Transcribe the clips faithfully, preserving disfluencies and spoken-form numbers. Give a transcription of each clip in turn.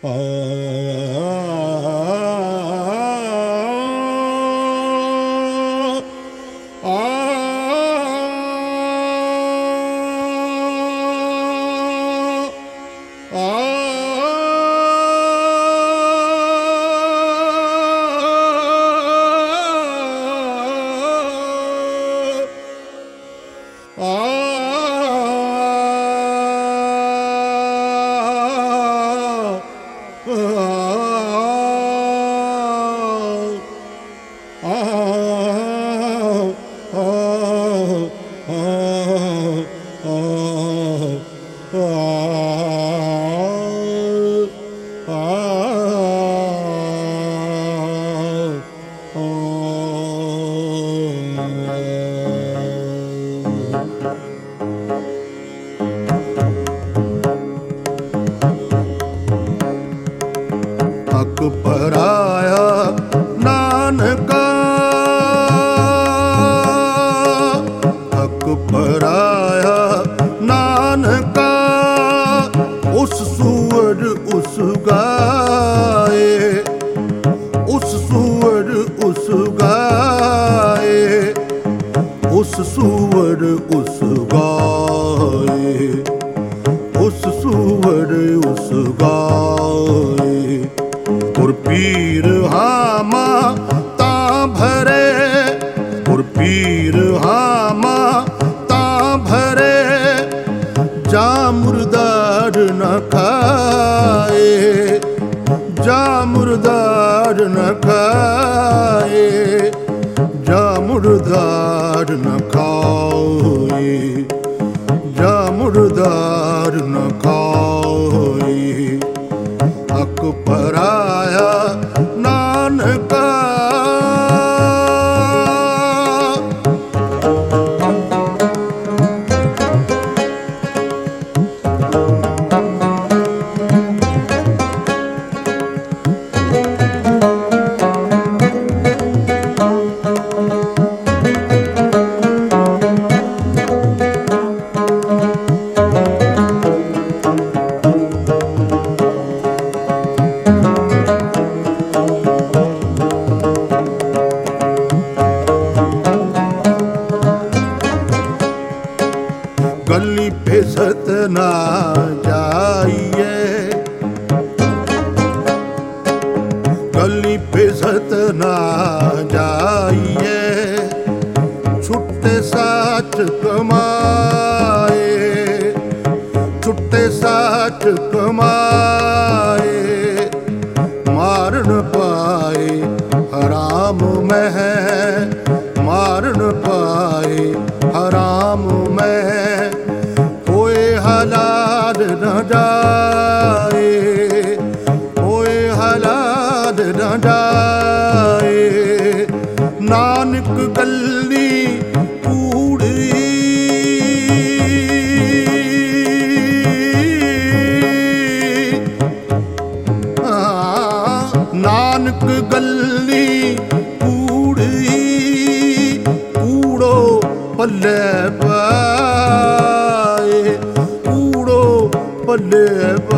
ਹੱਕ ਪਰਾਇਆ ਨਾਨਕਾ, ਹੱਕ ਪਰਾਇਆ ਨਾਨਕਾ, ਉਸ ਸੂਰ ਉਸ ਗਾਏ, ਉਸ ਸੂਰ ਉਸ ਗਾਏ, ਉਸ ਸੂਰ ਉਸ ਗਾਏ, ਉਸ ਸੂਰ ਉਸ ਗਾਏ। ਗੁਰ ਪੀਰ ਹਾਮਾ ਤਾਂ ਭਰੇ, ਗੁਰ ਪੀਰ ਹਾਮਾ ਤਾਂ ਭਰੇ, ਜਾ ਮੁਰਦਾਰ ਨ ਖਾਏ, ਜਾ ਮੁਰਦਾਰ ਨ ਖਾਏ, ਜਾ ਮੁਰਦਾਰ ਨ ਖਾਏ, ਜਾ ਮੁਰਦਾਰ ਨ ਖਾਏ। ਹੱਕ ਪਰਾਇਆ ਨਾਨਕਾ, गली फिसत ना जाइए, गली फिसत ना जाइए, छुट्टे साच कमाए, छुट्टे साच कमाए, मार न पाए हराम में, मार न पाए हराम में, कोई हलाल न जाए, कोई हलाल न जाए। नानक गल्ली कूड़ी, नानक गल्ली कूड़ी, कूड़ो पल्ले पाए, कूड़ो पल्ले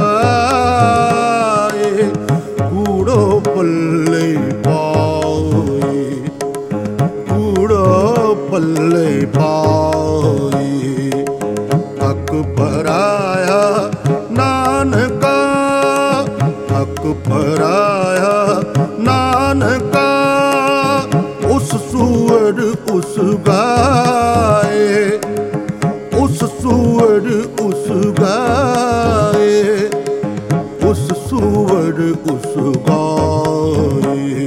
पाए, कूड़ो पल्ले पाए, कूड़ो पल्ले पाए। हक पराया नानका, हक पराया नानका, उस सूर उस गाए, उस सूर उस गाए, उस सूर उस गाए।